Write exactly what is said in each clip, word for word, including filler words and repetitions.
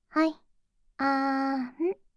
はい。あーん。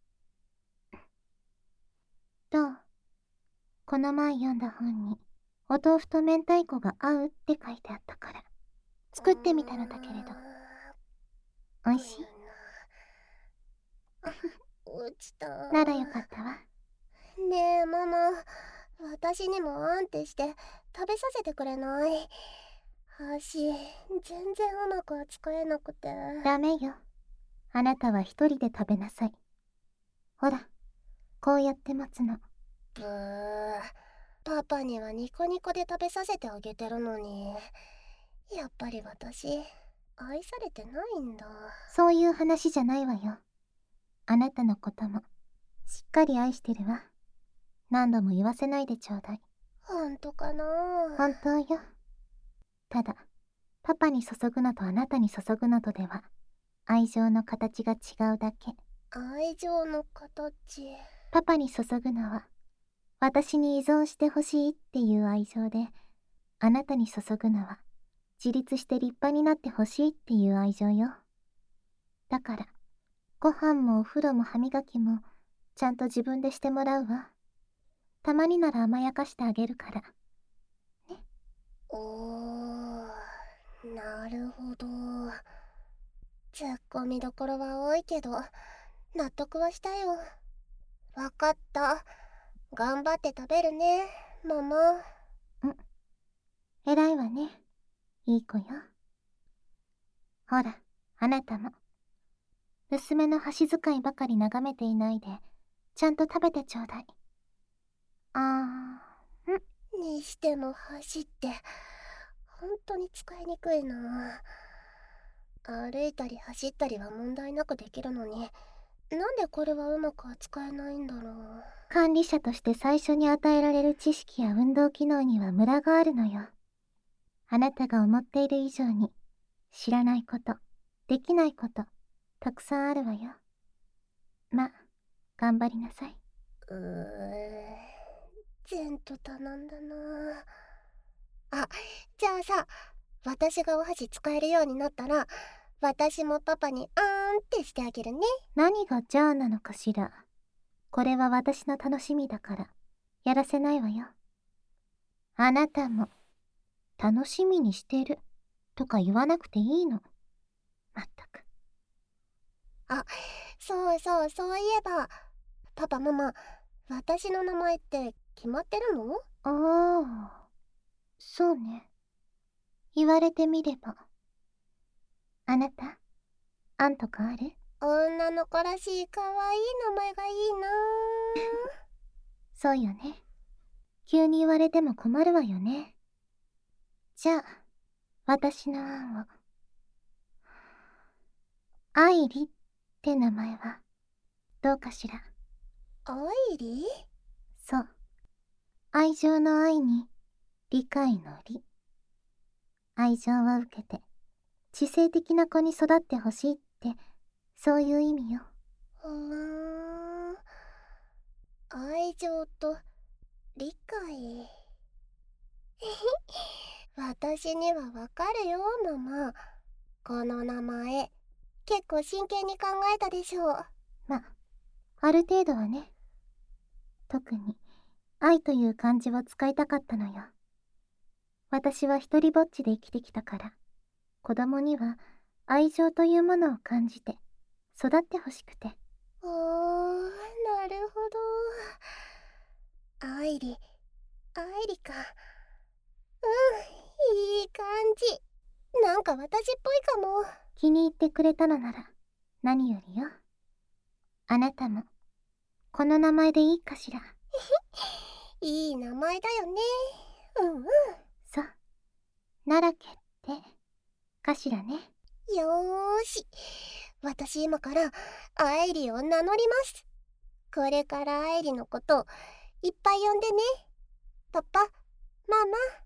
どう？この前読んだ本に、お豆腐と明太子が合うって書いてあったから、作ってみたのだけれど。おいしい？ あ、落ちた。 ならよかったわ。 ねえママ、私にもあんってして食べさせてくれない？箸全然うまく扱えなくて。 ダメよ。あなたは一人で食べなさい。ほら、こうやって待つの。 ブー、パパにはニコニコで食べさせてあげてるのに、やっぱり私愛されてないんだ。 そういう話じゃないわよ。あなたのこともしっかり愛してるわ。何度も言わせないでちょうだい。 本当かな？ 本当よ。ただ、パパに注ぐのとあなたに注ぐのとでは、愛情の形が違うだけ。 愛情の形。 パパに注ぐのは、私に依存してほしいっていう愛情で、あなたに注ぐのは、自立して立派になってほしいっていう愛情よ。だから、ご飯もお風呂も歯磨きも、ちゃんと自分でしてもらうわ。たまになら甘やかしてあげるから。ね。 おー、なるほど。ツッコミどころは多いけど、納得はしたよ。わかった。頑張って食べるね、ママ。 うん。偉いわね。いい子よ。ほら、あなたも。娘の箸使いばかり眺めていないで、ちゃんと食べてちょうだい。あー、ん。 にしても走って、本当に使いにくいな。歩いたり走ったりは問題なくできるのに、なんでこれはうまく扱えないんだろう。 管理者として最初に与えられる知識や運動機能にはムラがあるのよ。あなたが思っている以上に、知らないこと、できないこと、たくさんあるわよ。ま、頑張りなさい。 うー、全と頼んだな。あ、じゃあさ、私がお箸使えるようになったら、私もパパにあーんってしてあげるね。 何がじゃあなのかしら。これは私の楽しみだから、やらせないわよ。あなたも、楽しみにしてる、とか言わなくていいの。まったく。 あ、そうそう、そういえば、パパママ、私の名前って決まってるの？ ああ、そうね。言われてみれば。あなた、案とかある？ 女の子らしい可愛い名前がいいな。 そうよね。急に言われても困るわよね。じゃあ、私の案を。愛理って名前は、どうかしら。 愛理？ そう。愛情の愛に、理解の理。愛情を受けて、知性的な子に育ってほしいって、そういう意味よ。 ふーん、愛情と理解。私にはわかるよ、ママ。この名前、結構真剣に考えたでしょう。 ま、ある程度はね。特に、愛という漢字を使いたかったのよ。私は一人ぼっちで生きてきたから、子供には愛情というものを感じて、育ってほしくて。 おー、なるほど。愛理、愛理か。うん、いい感じ。なんか私っぽいかも。 気に入ってくれたのなら、何よりよ。あなたも、この名前でいいかしら。 いい名前だよね。うんうん。 そう。なら決定。かしらね。 よーし。私今から愛理を名乗ります。これから愛理のこといっぱい呼んでね。パパ、ママ。